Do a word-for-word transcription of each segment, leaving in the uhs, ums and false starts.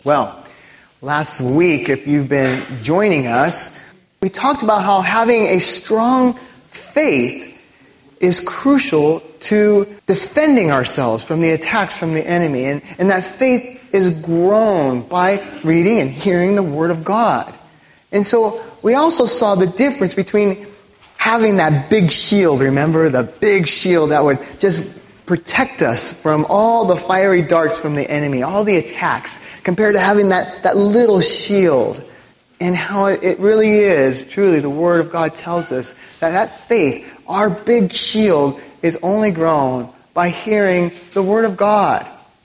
Well, last week, if you've been joining us, we talked about how having a strong faith is crucial to defending ourselves from the attacks from the enemy. And, and that faith is grown by reading and hearing the Word of God. And so we also saw the difference between having that big shield, remember, the big shield that would just protect us from all the fiery darts from the enemy, all the attacks, compared to having that, that little shield. And how it really is, truly, the Word of God tells us that that faith, our big shield, is only grown by hearing the Word of God.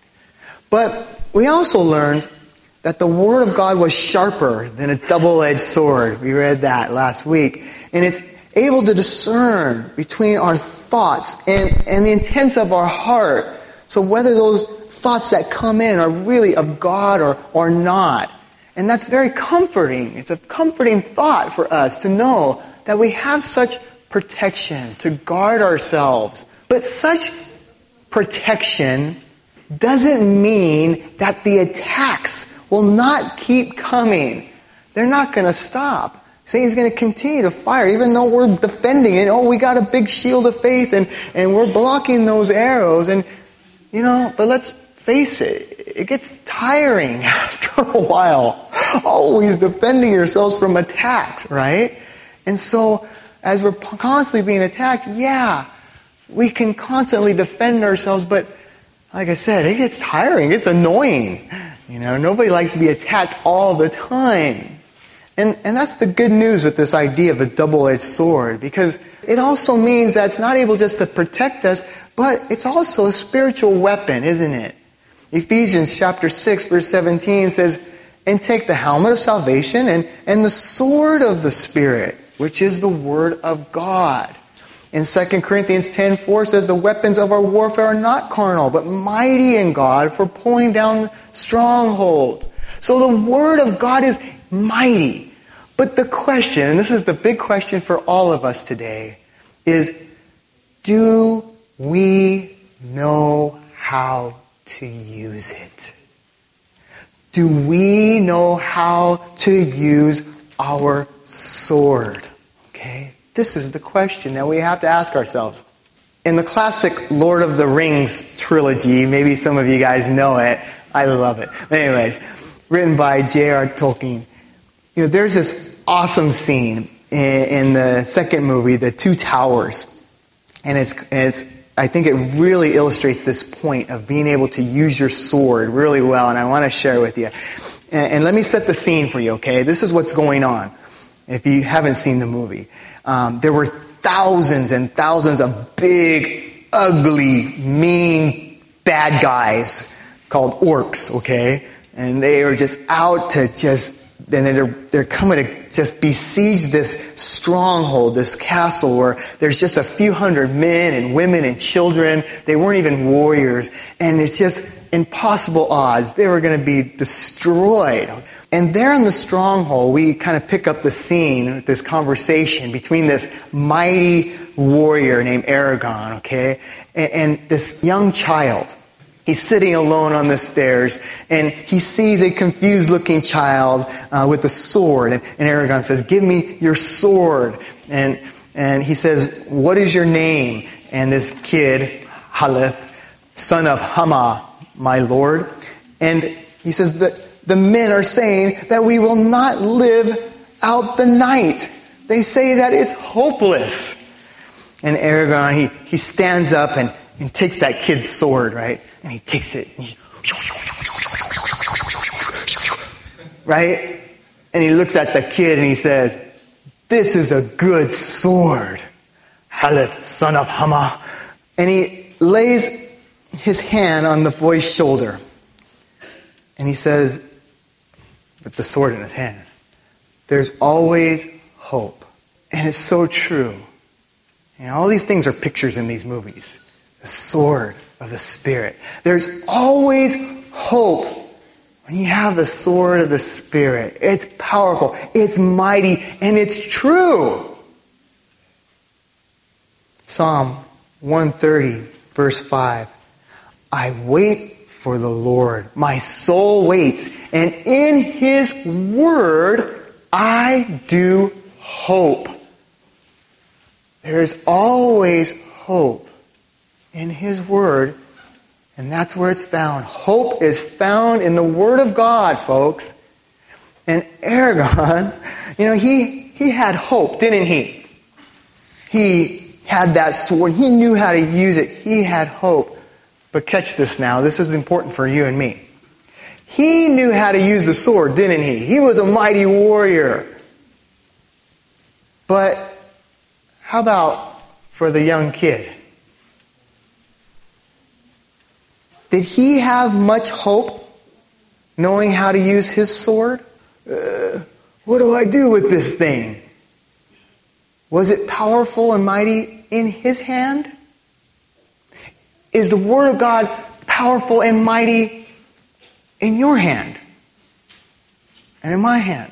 But we also learned that the Word of God was sharper than a double-edged sword. We read that last week. And it's able to discern between our thoughts and, and the intents of our heart. So whether those thoughts that come in are really of God or, or not. And that's very comforting. It's a comforting thought for us to know that we have such protection to guard ourselves. But such protection doesn't mean that the attacks will not keep coming. They're not going to stop. Satan's going to continue to fire, even though we're defending it. Oh, we got a big shield of faith, and, and we're blocking those arrows. And, you know, but let's face it, it gets tiring after a while. Always defending yourselves from attacks, right? And so, as we're constantly being attacked, yeah, we can constantly defend ourselves, but like I said, it gets tiring. It's annoying. You know, nobody likes to be attacked all the time. And and that's the good news with this idea of the double-edged sword, because it also means that it's not able just to protect us, but it's also a spiritual weapon, isn't it? Ephesians chapter six, verse seventeen says, "And take the helmet of salvation and, and the sword of the Spirit, which is the Word of God." In Second Corinthians ten four says, "The weapons of our warfare are not carnal, but mighty in God for pulling down strongholds." So the Word of God is mighty. But the question, and this is the big question for all of us today, is do we know how to use it? Do we know how to use our sword? Okay? This is the question that we have to ask ourselves. In the classic Lord of the Rings trilogy, maybe some of you guys know it. I love it. Anyways, written by J R Tolkien. You know, there's this awesome scene in, in the second movie, The Two Towers. And it's, it's, I think it really illustrates this point of being able to use your sword really well. And I want to share it with you. And, and let me set the scene for you, okay? This is what's going on, if you haven't seen the movie. Um, there were thousands and thousands of big, ugly, mean, bad guys called orcs, okay? And they were just out to just... And they're, they're coming to just besiege this stronghold, this castle where there's just a few hundred men and women and children. They weren't even warriors. And it's just impossible odds. They were going to be destroyed. And there in the stronghold, we kind of pick up the scene, this conversation between this mighty warrior named Aragorn, okay, and, and this young child. He's sitting alone on the stairs, and he sees a confused-looking child uh, with a sword. And, and Aragorn says, "Give me your sword." And and he says, "What is your name?" And this kid, Haleth, son of Hama, my lord. And he says, the, the men are saying that we will not live out the night. They say that it's hopeless. And Aragorn, he, he stands up and, and takes that kid's sword, right? And he takes it, and he's, right? And he looks at the kid and he says, "This is a good sword, Haleth, son of Hama." And he lays his hand on the boy's shoulder. And he says, with the sword in his hand, "There's always hope." And it's so true. And all these things are pictures in these movies. The sword of the Spirit. There's always hope when you have the sword of the Spirit. It's powerful, it's mighty, and it's true. Psalm one thirty, verse five. "I wait for the Lord. My soul waits, and in his word I do hope. There is always hope in his word, and that's where it's found. Hope is found in the word of God, folks. And Aragorn, you know, he, he had hope, didn't he? He had that sword. He knew how to use it. He had hope. But catch this now. This is important for you and me. He knew how to use the sword, didn't he? He was a mighty warrior. But how about for the young kid? Did he have much hope knowing how to use his sword? Uh, what do I do with this thing? Was it powerful and mighty in his hand? Is the Word of God powerful and mighty in your hand? And in my hand?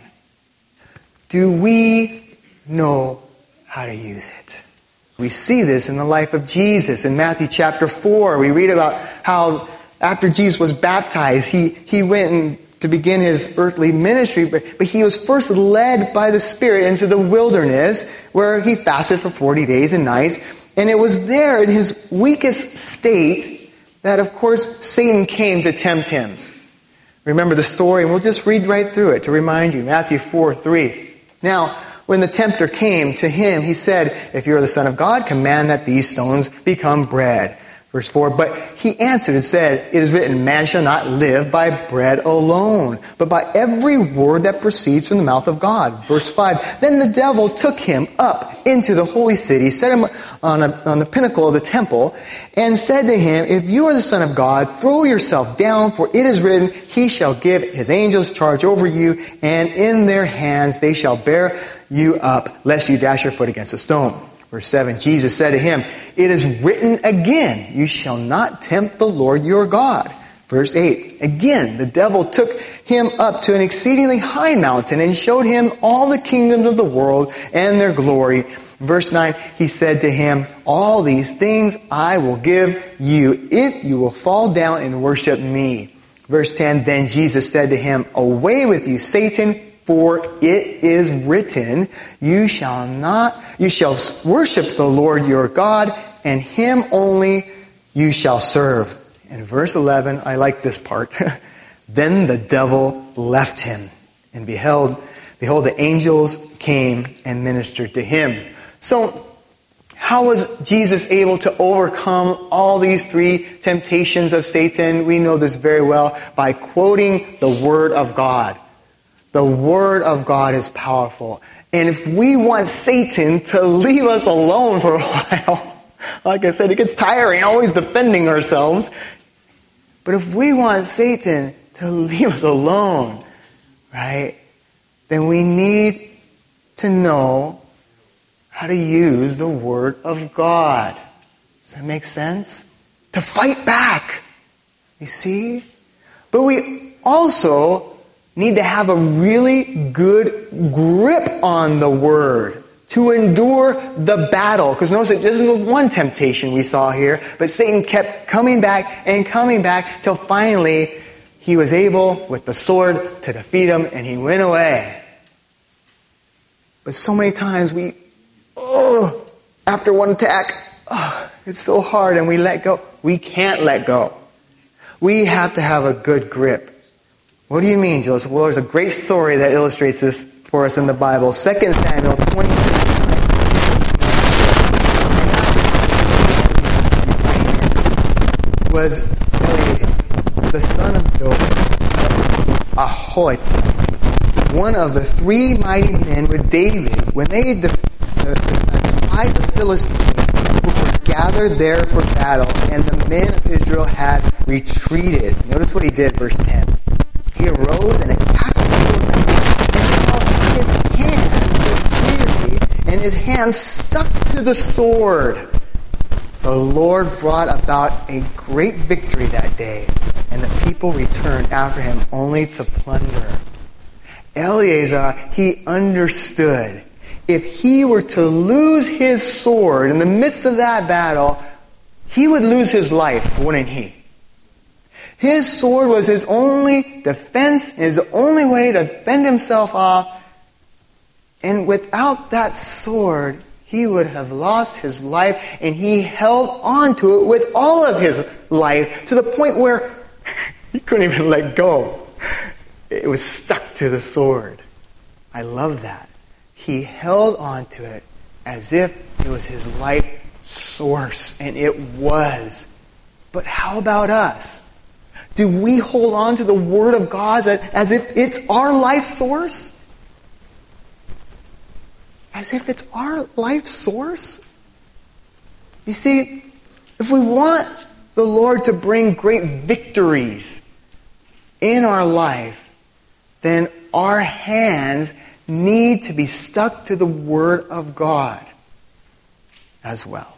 Do we know how to use it? We see this in the life of Jesus. In Matthew chapter four, we read about how after Jesus was baptized, he, he went and to begin his earthly ministry, but, but he was first led by the Spirit into the wilderness where he fasted for forty days and nights. And it was there in his weakest state that, of course, Satan came to tempt him. Remember the story, and we'll just read right through it to remind you. Matthew four three. Now, when the tempter came to him, he said, "If you are the Son of God, command that these stones become bread." Verse four, but he answered and said, "It is written, man shall not live by bread alone, but by every word that proceeds from the mouth of God." Verse five, then the devil took him up into the holy city, set him on, a, on the pinnacle of the temple, and said to him, "If you are the Son of God, throw yourself down, for it is written, he shall give his angels charge over you, and in their hands they shall bear you up, lest you dash your foot against a stone." Verse seven, Jesus said to him, "It is written again, you shall not tempt the Lord your God." Verse eight, again, the devil took him up to an exceedingly high mountain and showed him all the kingdoms of the world and their glory. Verse nine, he said to him, "All these things I will give you if you will fall down and worship me." Verse ten, then Jesus said to him, "Away with you, Satan, for it is written, you shall not, you shall worship the Lord your God, and him only you shall serve." In verse eleven, I like this part. Then the devil left him, and beheld, behold, the angels came and ministered to him. So, how was Jesus able to overcome all these three temptations of Satan? We know this very well by quoting the Word of God. The Word of God is powerful. And if we want Satan to leave us alone for a while, like I said, it gets tiring always defending ourselves. But if we want Satan to leave us alone, right, then we need to know how to use the Word of God. Does that make sense? To fight back. You see? But we also need to have a really good grip on the Word to endure the battle. Because notice it isn't one temptation we saw here, but Satan kept coming back and coming back till finally he was able, with the sword, to defeat him, and he went away. But so many times we, oh, after one attack, oh, it's so hard, and we let go. We can't let go. We have to have a good grip. What do you mean, Joseph? Well, there's a great story that illustrates this for us in the Bible. Second Samuel twenty-three was Eleazar, the son of Doeg, Ahohite, one of the three mighty men with David, when they def- uh, defied the Philistines who were gathered there for battle, and the men of Israel had retreated. Notice what he did, verse ten. He arose and attacked the Philistines, and his hand was weary, and his hand stuck to the sword. The Lord brought about a great victory that day, and the people returned after him only to plunder. Eleazar, he understood. If he were to lose his sword in the midst of that battle, he would lose his life, wouldn't he? His sword was his only defense, his only way to fend himself off. And without that sword, he would have lost his life, and he held on to it with all of his life to the point where he couldn't even let go. It was stuck to the sword. I love that. He held on to it as if it was his life source, and it was. But how about us? Do we hold on to the Word of God as, as if it's our life source? As if it's our life source? You see, if we want the Lord to bring great victories in our life, then our hands need to be stuck to the Word of God as well.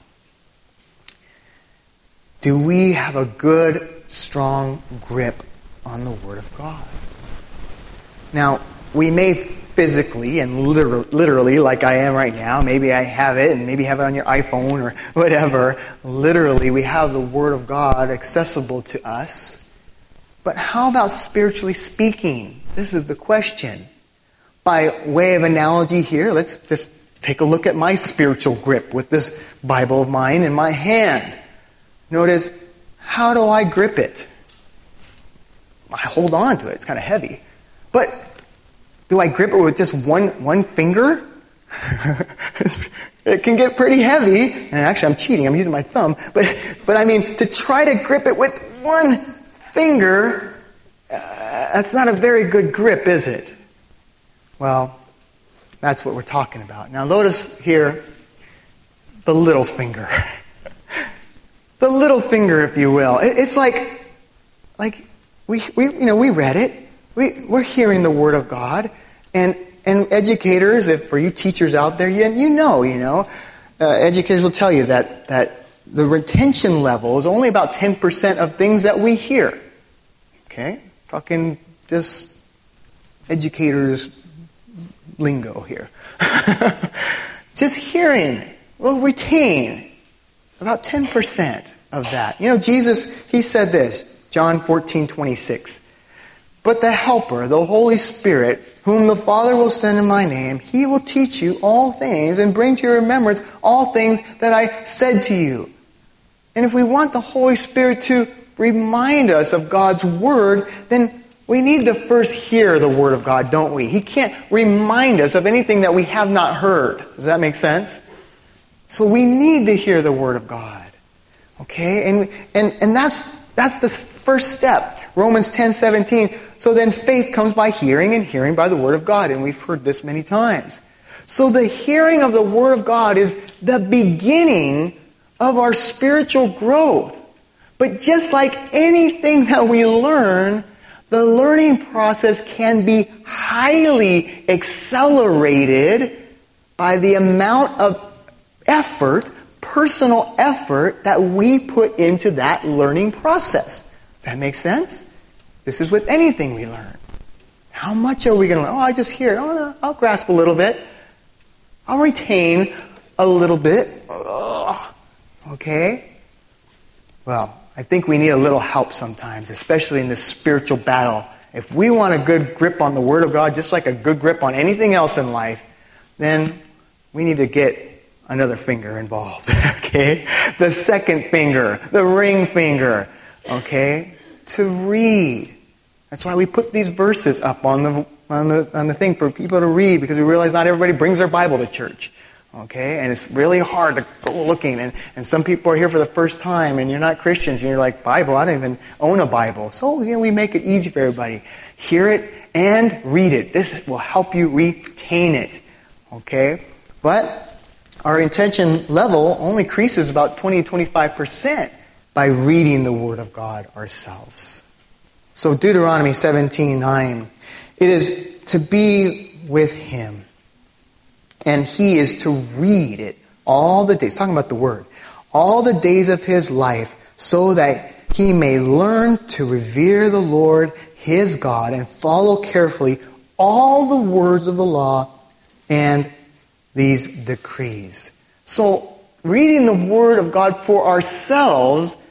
Do we have a good, strong grip on the Word of God? Now, we may physically and literally, literally, like I am right now, maybe I have it, and maybe have it on your iPhone or whatever. Literally, we have the Word of God accessible to us. But how about spiritually speaking? This is the question. By way of analogy here, let's just take a look at my spiritual grip with this Bible of mine in my hand. Notice, how do I grip it? I hold on to it. It's kind of heavy. But do I grip it with just one, one finger? It can get pretty heavy. And actually, I'm cheating. I'm using my thumb. But, but I mean, to try to grip it with one finger, uh, that's not a very good grip, is it? Well, that's what we're talking about. Now, notice here the little finger. The little finger, if you will. It, it's like, like we, we, you know, we read it. We, we're hearing the Word of God, and and educators, if for you teachers out there, you, you know, you know, uh, educators will tell you that that the retention level is only about ten percent of things that we hear. Okay, talking just educators lingo here. Just hearing will retain about ten percent of that. You know, Jesus, he said this, John fourteen twenty-six. But the Helper, the Holy Spirit, whom the Father will send in my name, he will teach you all things and bring to your remembrance all things that I said to you. And if we want the Holy Spirit to remind us of God's Word, then we need to first hear the Word of God, don't we? He can't remind us of anything that we have not heard. Does that make sense? So we need to hear the Word of God. Okay? And and and that's that's the first step. Romans ten seventeen. So then faith comes by hearing, and hearing by the Word of God. And we've heard this many times. So the hearing of the Word of God is the beginning of our spiritual growth. But just like anything that we learn, the learning process can be highly accelerated by the amount of effort, personal effort, that we put into that learning process. Does that make sense? This is with anything we learn. How much are we going to learn? Oh, I just hear it. Oh, no, I'll grasp a little bit. I'll retain a little bit. Ugh. Okay? Well, I think we need a little help sometimes, especially in this spiritual battle. If we want a good grip on the Word of God, just like a good grip on anything else in life, then we need to get another finger involved. Okay? The second finger, the ring finger. Okay? To read. That's why we put these verses up on the on the on the thing for people to read, because we realize not everybody brings their Bible to church. Okay? And it's really hard to go looking. And, and some people are here for the first time, and you're not Christians, and you're like, Bible? I don't even own a Bible. So, you know, we make it easy for everybody. Hear it and read it. This will help you retain it. Okay? But our intention level only increases about twenty to twenty-five percent by reading the Word of God ourselves. So Deuteronomy seventeen nine, it is to be with Him. And He is to read it all the days, talking about the Word, all the days of His life, so that He may learn to revere the Lord His God and follow carefully all the words of the law and these decrees. So reading the Word of God for ourselves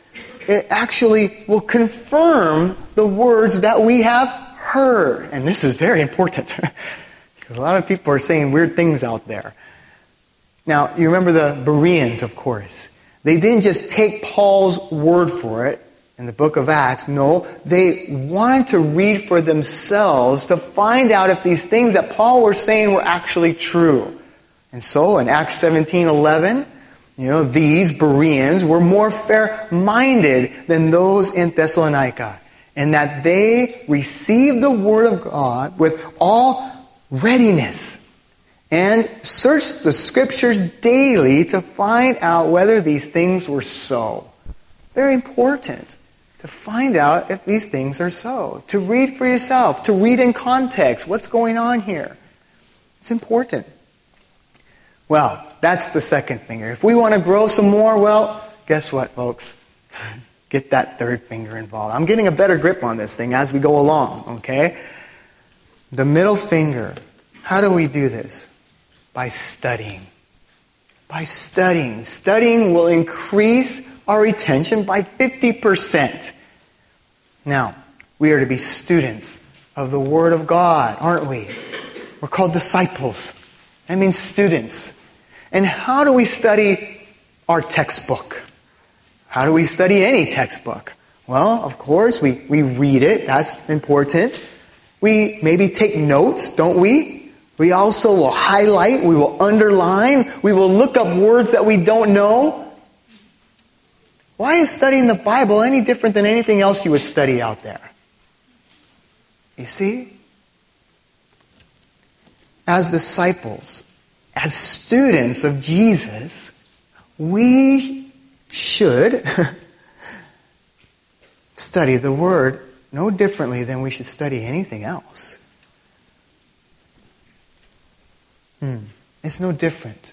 it actually will confirm the words that we have heard. And this is very important because a lot of people are saying weird things out there. Now, you remember the Bereans, of course. They didn't just take Paul's word for it in the book of Acts. No, they wanted to read for themselves to find out if these things that Paul was saying were actually true. And so in Acts seventeen eleven, you know, these Bereans were more fair-minded than those in Thessalonica, and that they received the word of God with all readiness and searched the scriptures daily to find out whether these things were so. Very important to find out if these things are so. To read for yourself, to read in context. What's going on here? It's important. Well, that's the second finger. If we want to grow some more, well, guess what, folks? Get that third finger involved. I'm getting a better grip on this thing as we go along, okay? The middle finger. How do we do this? By studying. By studying. Studying will increase our retention by fifty percent. Now, we are to be students of the Word of God, aren't we? We're called disciples. That means students. And how do we study our textbook? How do we study any textbook? Well, of course, we, we read it. That's important. We maybe take notes, don't we? We also will highlight. We will underline. We will look up words that we don't know. Why is studying the Bible any different than anything else you would study out there? You see? As disciples, as students of Jesus, we should study the Word no differently than we should study anything else. Hmm. It's no different.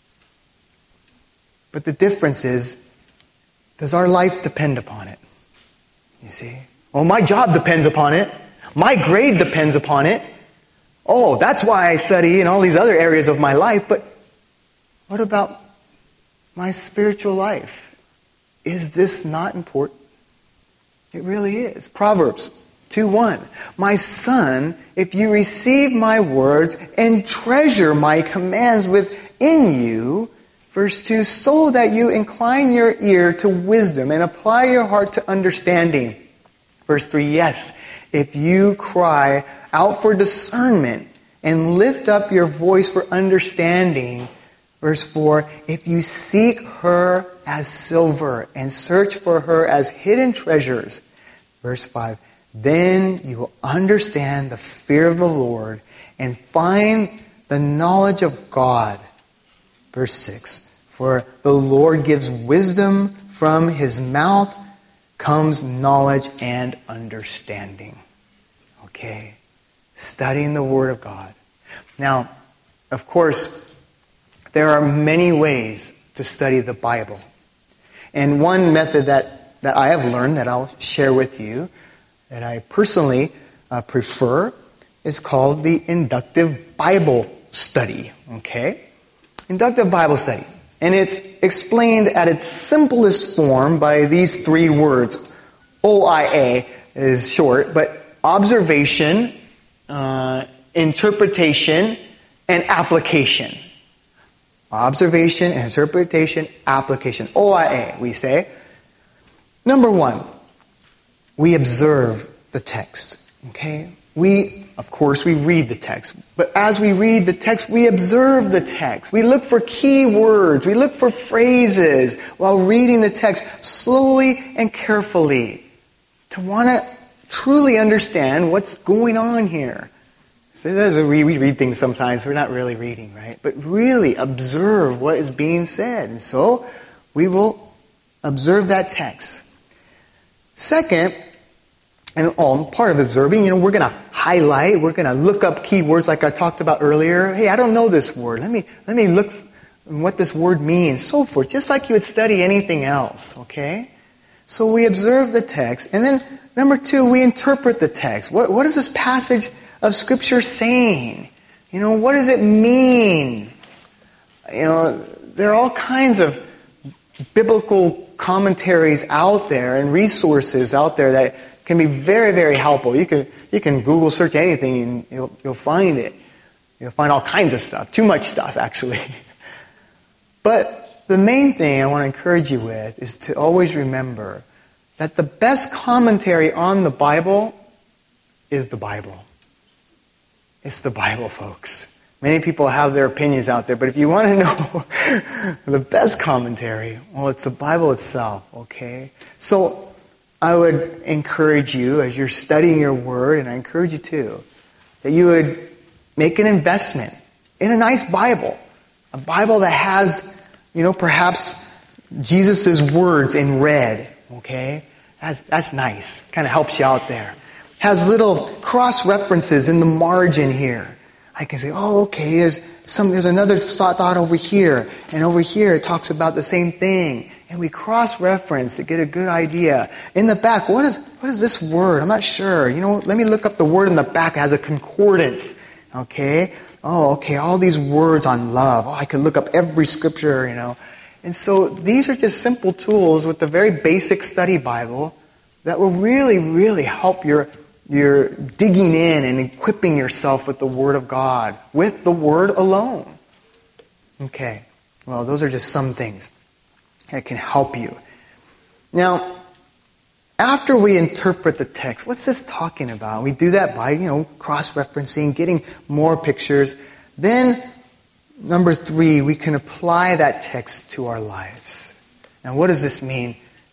But the difference is, does our life depend upon it? You see? Oh, my job depends upon it. My grade depends upon it. Oh, that's why I study in all these other areas of my life. But what about my spiritual life? Is this not important? It really is. Proverbs two one. My son, if you receive my words and treasure my commands within you, verse two, so that you incline your ear to wisdom and apply your heart to understanding. Verse three, yes, if you cry out for discernment and lift up your voice for understanding. Verse four, if you seek her as silver and search for her as hidden treasures. Verse five, then you will understand the fear of the Lord and find the knowledge of God. Verse six, for the Lord gives wisdom, from his mouth comes knowledge and understanding. Okay, studying the Word of God. Now, of course, there are many ways to study the Bible. And one method that, that I have learned that I'll share with you, that I personally uh, prefer, is called the inductive Bible study. Okay? Inductive Bible study. And it's explained at its simplest form by these three words. O I A is short, but observation, uh, interpretation, and application. Observation, interpretation, application. O I A, we say. Number one, we observe the text. Okay? We, of course, we read the text. But as we read the text, we observe the text. We look for key words. We look for phrases while reading the text slowly and carefully to want to truly understand what's going on here. So as we read things sometimes, we're not really reading, right? But really observe what is being said. And so we will observe that text. Second, and oh, part of observing, you know, we're going to highlight, we're going to look up key words like I talked about earlier. Hey, I don't know this word. Let me let me look at what this word means, so forth. Just like you would study anything else, okay? So we observe the text. And then, number two, we interpret the text. What, what is this passage of Scripture saying? You know, what does it mean? You know, there are all kinds of biblical commentaries out there and resources out there that can be very, very helpful. You can you can Google search anything and you'll, you'll find it. You'll find all kinds of stuff. Too much stuff, actually. But the main thing I want to encourage you with is to always remember that the best commentary on the Bible is the Bible. It's the Bible, folks. Many people have their opinions out there, but if you want to know the best commentary, well, it's the Bible itself, okay? So I would encourage you, as you're studying your Word, and I encourage you too, that you would make an investment in a nice Bible. A Bible that has, you know, perhaps Jesus' words in red, okay? That's, that's nice. Kind of helps you out there. Has little cross-references in the margin here. I can say, oh, okay, there's some, there's another thought over here, and over here it talks about the same thing. And we cross-reference to get a good idea. In the back, what is what is this word? I'm not sure. You know, let me look up the word in the back. It has a concordance. Okay? Oh, okay, all these words on love. Oh, I could look up every scripture, you know. And so these are just simple tools with the very basic study Bible that will really, really help your You're digging in and equipping yourself with the Word of God, with the Word alone. Okay, well, those are just some things that can help you. Now, after we interpret the text, what's this talking about? We do that by, you know, cross-referencing, getting more pictures. Then, number three, we can apply that text to our lives. Now, what does this mean?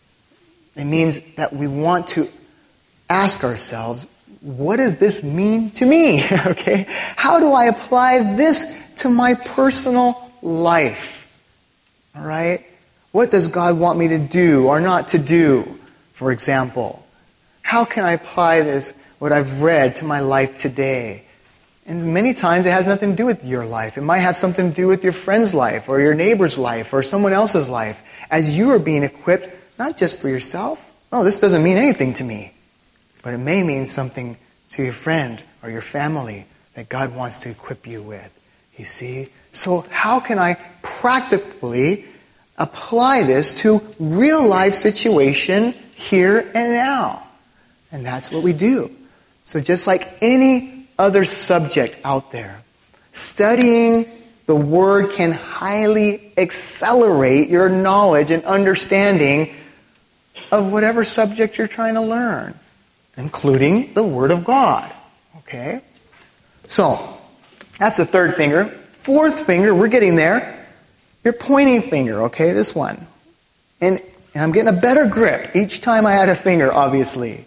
It means that we want to ask ourselves, what does this mean to me? Okay? How do I apply this to my personal life? All right? What does God want me to do or not to do, for example? How can I apply this, what I've read, to my life today? And many times it has nothing to do with your life. It might have something to do with your friend's life or your neighbor's life or someone else's life as you are being equipped, not just for yourself. Oh, this doesn't mean anything to me. But it may mean something to your friend or your family that God wants to equip you with. You see? So how can I practically apply this to real life situation here and now? And that's what we do. So just like any other subject out there, studying the Word can highly accelerate your knowledge and understanding of whatever subject you're trying to learn, including the Word of God. Okay? So, that's the third finger. Fourth finger, we're getting there. Your pointing finger, okay? This one. And, and I'm getting a better grip each time I add a finger, obviously.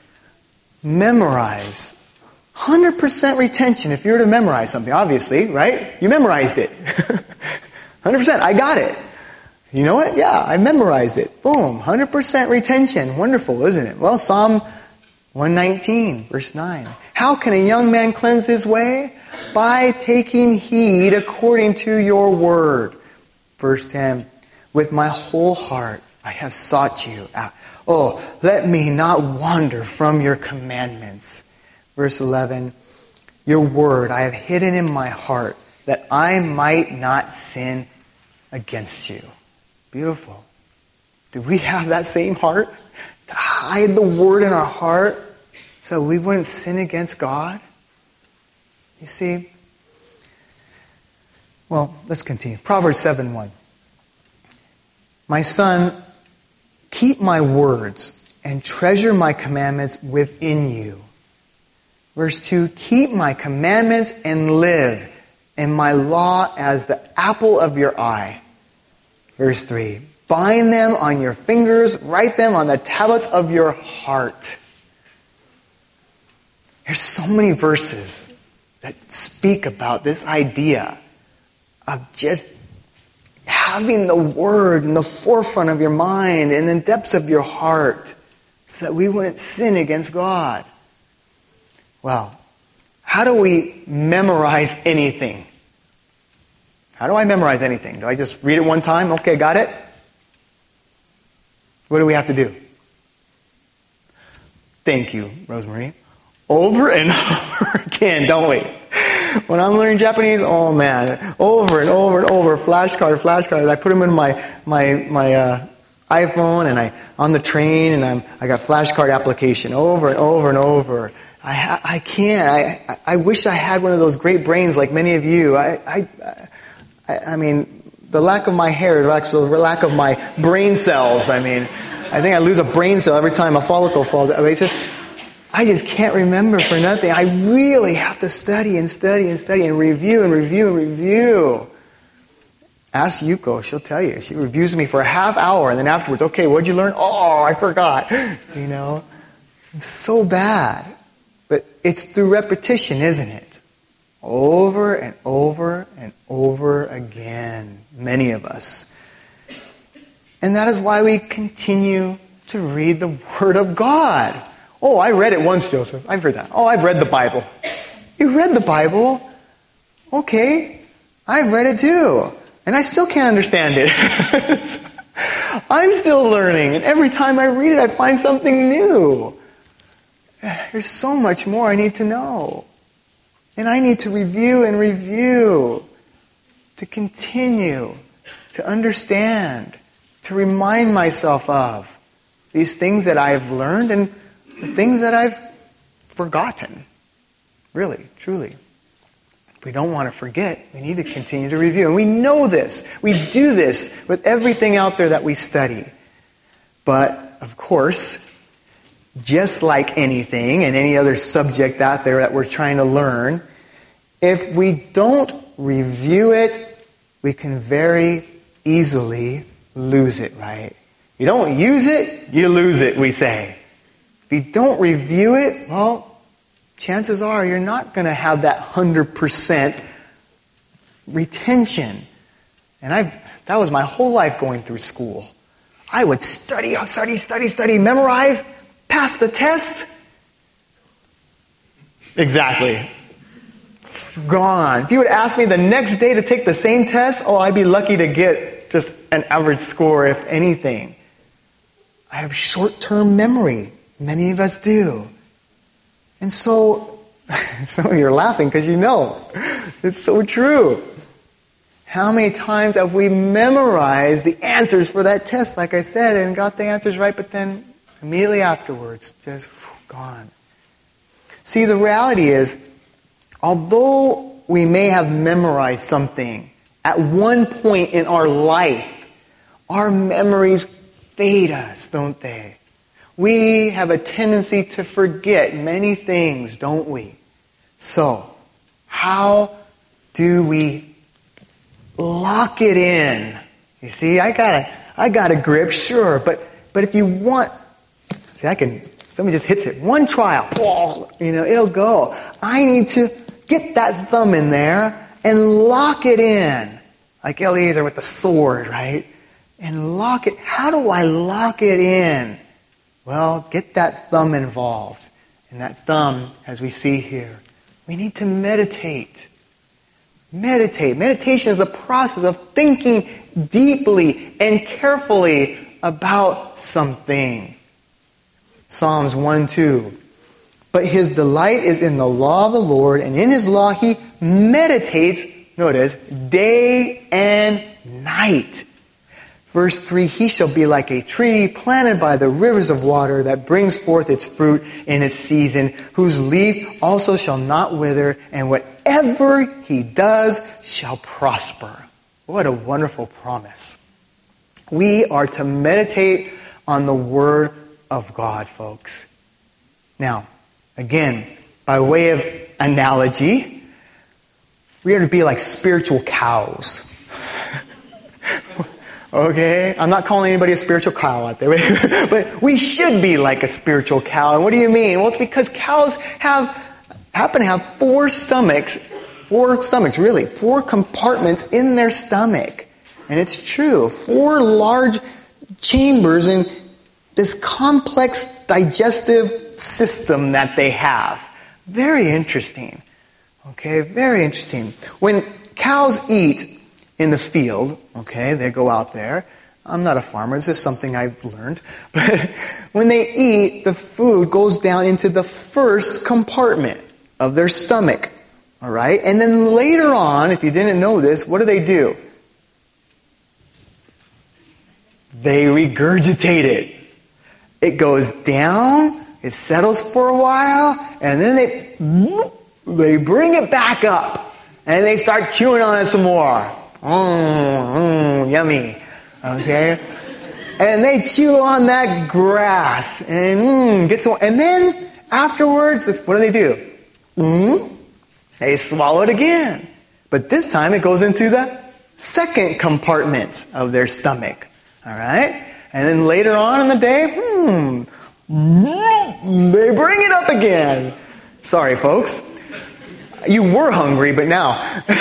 Memorize. one hundred percent retention if you were to memorize something, obviously, right? You memorized it. one hundred percent, I got it. You know what? Yeah, I memorized it. Boom, one hundred percent retention. Wonderful, isn't it? Well, Psalm one nineteen, verse nine. How can a young man cleanse his way? By taking heed according to your word. Verse ten. With my whole heart I have sought you out. Oh, let me not wander from your commandments. Verse eleven. Your word I have hidden in my heart that I might not sin against you. Beautiful. Do we have that same heart? To hide the word in our heart so we wouldn't sin against God? You see? Well, let's continue. Proverbs seven one. My son, keep my words and treasure my commandments within you. Verse two, keep my commandments and live, and my law as the apple of your eye. Verse three, bind them on your fingers, write them on the tablets of your heart. There's so many verses that speak about this idea of just having the Word in the forefront of your mind and in the depths of your heart so that we wouldn't sin against God. Well, how do we memorize anything? How do I memorize anything? Do I just read it one time? Okay, got it? What do we have to do? Thank you, Rosemary. Over and over again, don't we? When I'm learning Japanese, oh man, over and over and over, flashcard, flashcard. I put them in my my my uh, iPhone and I on the train and I'm I got flashcard application over and over and over. I ha- I can't. I I wish I had one of those great brains like many of you. I I I, I mean, the lack of my hair is actually the lack of my brain cells. I mean, I think I lose a brain cell every time a follicle falls. I mean, it's just I just can't remember for nothing. I really have to study and study and study and review and review and review. Ask Yuko, she'll tell you. She reviews me for a half hour and then afterwards, okay, what'd you learn? Oh, I forgot. You know, it's so bad. But it's through repetition, isn't it? Over and over and over again, many of us. And that is why we continue to read the Word of God. Oh, I read it once, Joseph. I've heard that. Oh, I've read the Bible. You read the Bible? Okay, I've read it too. And I still can't understand it. I'm still learning. And every time I read it, I find something new. There's so much more I need to know. And I need to review and review. To continue. To understand. To remind myself of these things that I've learned and the things that I've forgotten. Really, truly. If we don't want to forget, we need to continue to review. And we know this. We do this with everything out there that we study. But, of course, just like anything and any other subject out there that we're trying to learn, if we don't review it, we can very easily lose it, right? You don't use it, you lose it, we say. If you don't review it, well, chances are you're not going to have that one hundred percent retention. And I've that was my whole life going through school. I would study, study, study, study, memorize, pass the test. Exactly. Gone. If you would ask me the next day to take the same test, oh, I'd be lucky to get just an average score, if anything. I have short-term memory. Many of us do. And so, some of you are laughing because you know. It's so true. How many times have we memorized the answers for that test, like I said, and got the answers right, but then immediately afterwards, just whew, gone. See, the reality is, although we may have memorized something at one point in our life, our memories fade us, don't they? We have a tendency to forget many things, don't we? So, how do we lock it in? You see, I got a, I got a grip, sure, but but if you want, see, I can. Somebody just hits it, one trial, you know, it'll go. I need to get that thumb in there and lock it in, like Eliezer with the sword, right? And lock it. How do I lock it in? Well, get that thumb involved. And that thumb, as we see here, we need to meditate. Meditate. Meditation is a process of thinking deeply and carefully about something. Psalms one two. But his delight is in the law of the Lord, and in his law he meditates, notice, day and night. Verse three, he shall be like a tree planted by the rivers of water that brings forth its fruit in its season, whose leaf also shall not wither, and whatever he does shall prosper. What a wonderful promise. We are to meditate on the Word of God, folks. Now, again, by way of analogy, we are to be like spiritual cows. Okay? I'm not calling anybody a spiritual cow out there. But we should be like a spiritual cow. And what do you mean? Well, it's because cows have happen to have four stomachs. Four stomachs, really. Four compartments in their stomach. And it's true. Four large chambers in this complex digestive system that they have. Very interesting. Okay? Very interesting. When cows eat in the field, okay, they go out there. I'm not a farmer, this is something I've learned. But when they eat, the food goes down into the first compartment of their stomach. All right? And then later on, if you didn't know this, what do they do? they regurgitate it. It goes down, it settles for a while, and then they, they bring it back up. And they start chewing on it some more. Mmm, mm, yummy. Okay? And they chew on that grass. And mm, get some, and then afterwards, this, what do they do? Mm, they swallow it again. But this time it goes into the second compartment of their stomach. All right? And then later on in the day, hmm, they bring it up again. Sorry, folks. You were hungry, but now.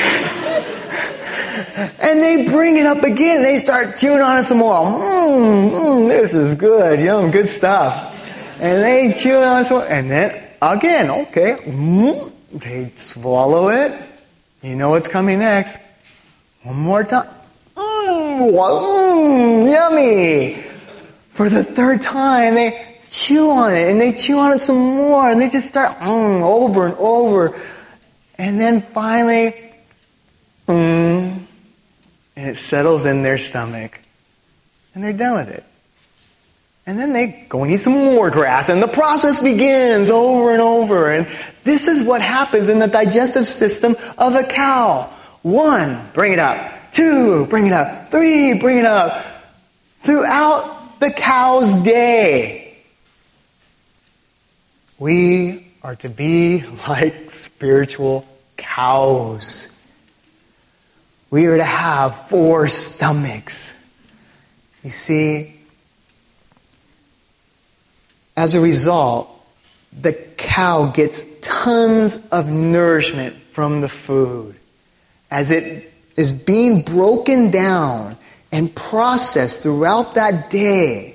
And they bring it up again. They start chewing on it some more. Mmm, mm, this is good. Yum, good stuff. And they chew on it some more. And then again, okay. Mm, they swallow it. You know what's coming next. One more time. Mmm, mm, yummy. For the third time, they chew on it. And they chew on it some more. And they just start mm, over and over. And then finally, mm, and it settles in their stomach. And they're done with it. And then they go and eat some more grass. And the process begins over and over. And this is what happens in the digestive system of a cow. One, bring it up. Two, bring it up. Three, bring it up. Throughout the cow's day. We are to be like spiritual cows. We are to have four stomachs. You see, as a result, the cow gets tons of nourishment from the food. As it is being broken down and processed throughout that day.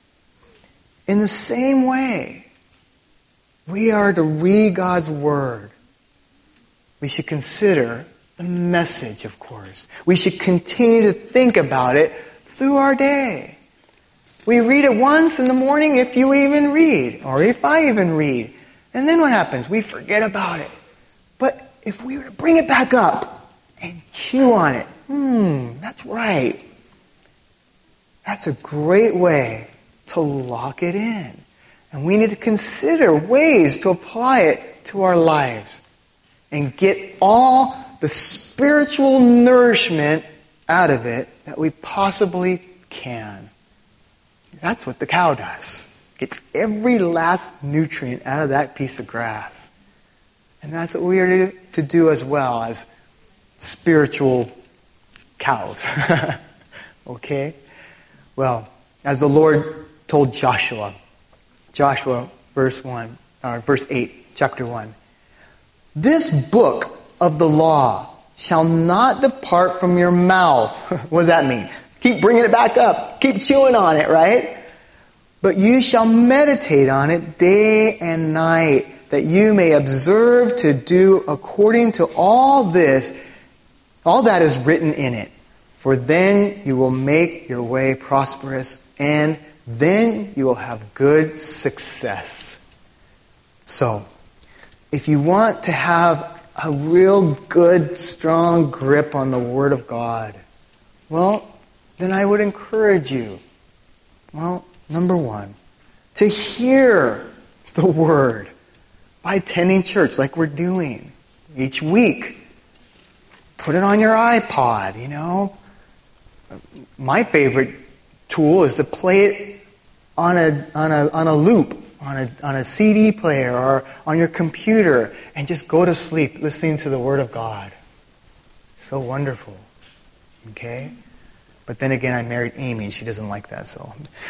In the same way, we are to read God's Word. We should consider the message, of course. We should continue to think about it through our day. We read it once in the morning, if you even read, or if I even read. And then what happens? We forget about it. But if we were to bring it back up and chew on it, hmm, that's right. That's a great way to lock it in. And we need to consider ways to apply it to our lives and get all the spiritual nourishment out of it that we possibly can. That's what the cow does. Gets every last nutrient out of that piece of grass. And that's what we are to do as well as spiritual cows. Okay? Well, as the Lord told Joshua, Joshua verse one, or verse eight, chapter one. This book of the law shall not depart from your mouth. What does that mean? Keep bringing it back up. Keep chewing on it, right? But you shall meditate on it day and night, that you may observe to do according to all this, all that is written in it. For then you will make your way prosperous, and then you will have good success. So, if you want to have a real good, strong grip on the Word of God, well, then I would encourage you, well, number one, to hear the Word by attending church like we're doing each week. Put it on your iPod, you know. My favorite tool is to play it on a on a on a loop, on a on a C D player or on your computer, and just go to sleep listening to the Word of God. So wonderful. Okay? But then again, I married Amy and she doesn't like that, so.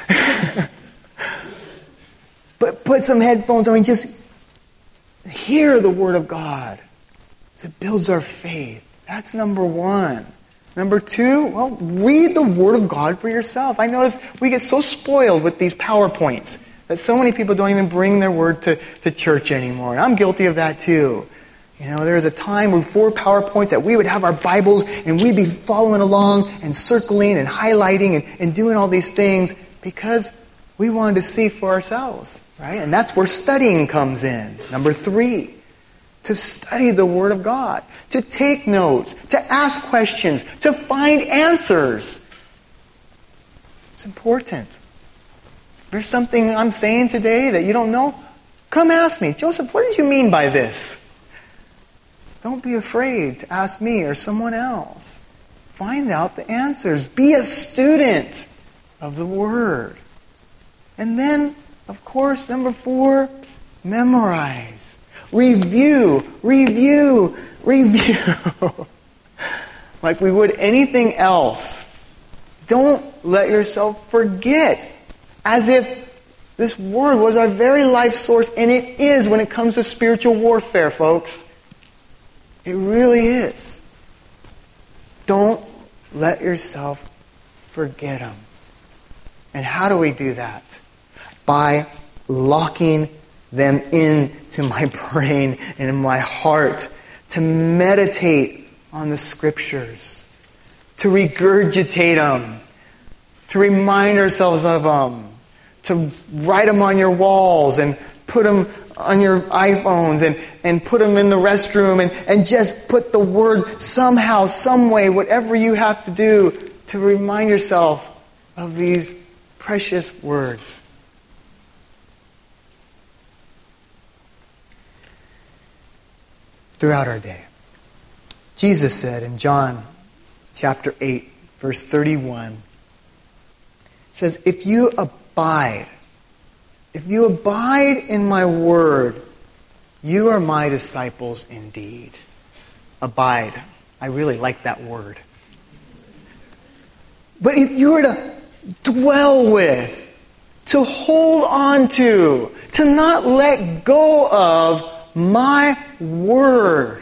But put some headphones on and just hear the Word of God. It builds our faith. That's number one. Number two, well, read the Word of God for yourself. I notice we get so spoiled with these PowerPoints that so many people don't even bring their Word to, to church anymore. And I'm guilty of that too. You know, there was a time before PowerPoints that we would have our Bibles and we'd be following along and circling and highlighting and, and doing all these things because we wanted to see for ourselves, right? And that's where studying comes in. Number three. To study the Word of God, to take notes, to ask questions, to find answers. It's important. If there's something I'm saying today that you don't know, come ask me. Joseph, what did you mean by this? Don't be afraid to ask me or someone else. Find out the answers. Be a student of the Word. And then, of course, number four, memorize. Review, review, review. Like we would anything else. Don't let yourself forget. As if this Word was our very life source, and it is when it comes to spiritual warfare, folks. It really is. Don't let yourself forget them. And how do we do that? By locking them into my brain and in my heart, to meditate on the Scriptures, to regurgitate them, to remind ourselves of them, to write them on your walls and put them on your iPhones and, and put them in the restroom and, and just put the Word somehow, some way, whatever you have to do to remind yourself of these precious words. Throughout our day. Jesus said in John chapter eight, verse thirty-one, it says, if you abide, if you abide in my word, you are my disciples indeed. Abide. I really like that word. But if you were to dwell with, to hold on to, to not let go of my word,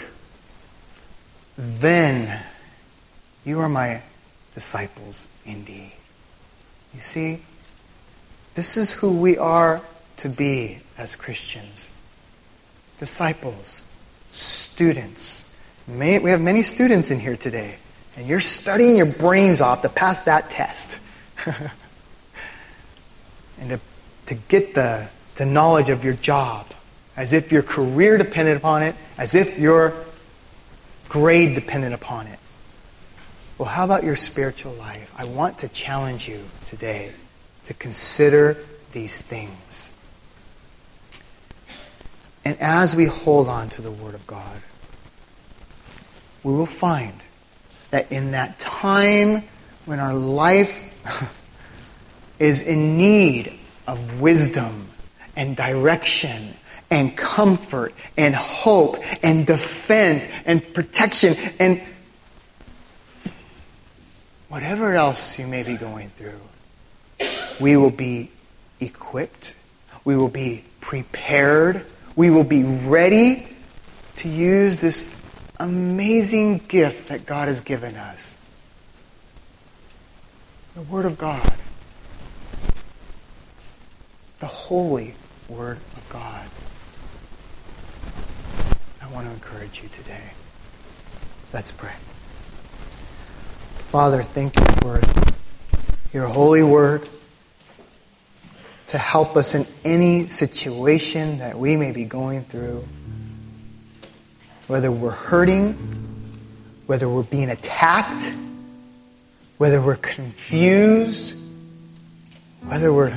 then you are my disciples indeed. You see, this is who we are to be as Christians. Disciples, students. May, we have many students in here today, and you're studying your brains off to pass that test. And to, to get the, the knowledge of your job, as if your career depended upon it, as if your grade depended upon it. Well, how about your spiritual life? I want to challenge you today to consider these things. And as we hold on to the Word of God, we will find that in that time when our life is in need of wisdom and direction and comfort and hope and defense and protection and whatever else you may be going through, we will be equipped, we will be prepared, we will be ready to use this amazing gift that God has given us. The Word of God. The holy Word of God. I want to encourage you today. Let's pray. Father, thank you for your holy Word to help us in any situation that we may be going through. Whether we're hurting, whether we're being attacked, whether we're confused, whether we're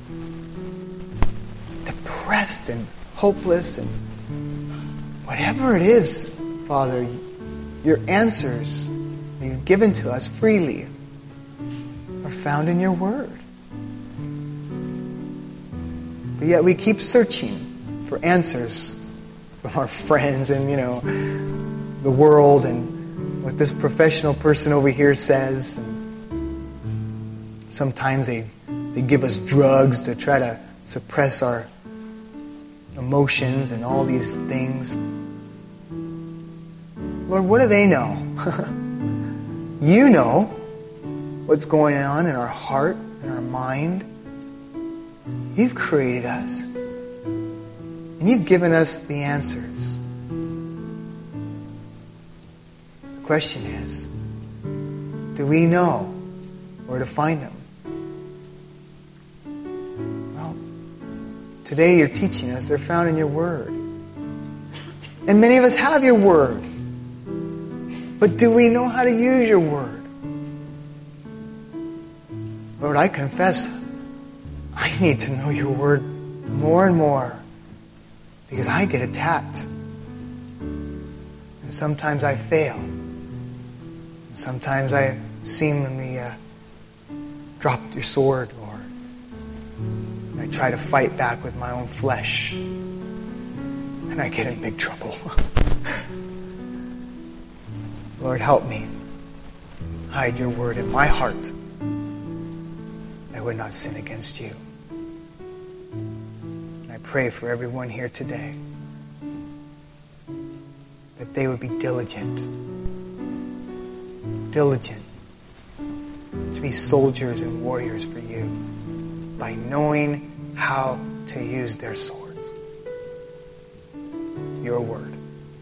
depressed and hopeless, and whatever it is, Father, your answers you've given to us freely are found in your Word. But yet we keep searching for answers from our friends and, you know, the world and what this professional person over here says. And sometimes they, they give us drugs to try to suppress our emotions and all these things. Lord, what do they know? You know what's going on in our heart and our mind. You've created us. And you've given us the answers. The question is, do we know where to find them? Well, today you're teaching us they're found in your Word. And many of us have your Word. But do we know how to use your Word? Lord, I confess I need to know your word more and more because I get attacked. And sometimes I fail. And sometimes I seemingly uh, drop your sword, Lord. And I try to fight back with my own flesh. And I get in big trouble. Lord, help me. Hide your word in my heart. I would not sin against you. And I pray for everyone here today that they would be diligent. Diligent to be soldiers and warriors for you by knowing how to use their swords. Your word.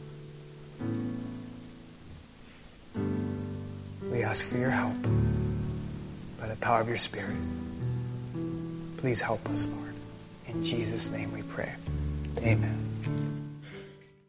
We ask for your help by the power of your Spirit. Please help us, Lord. In Jesus' name we pray. Amen.